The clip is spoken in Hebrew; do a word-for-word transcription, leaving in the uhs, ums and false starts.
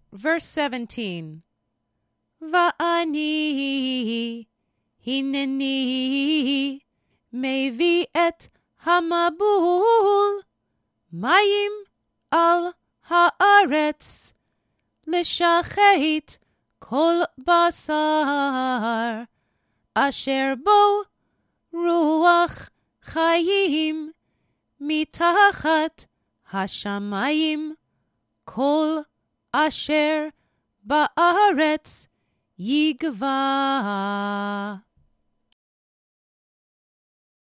Verse seventeen. Va'ani hineni מביא את המבול מים על הארץ לשחט כל בשר אשר בו רוח חיים מתחת השמיים כל אשר בארץ יגבה.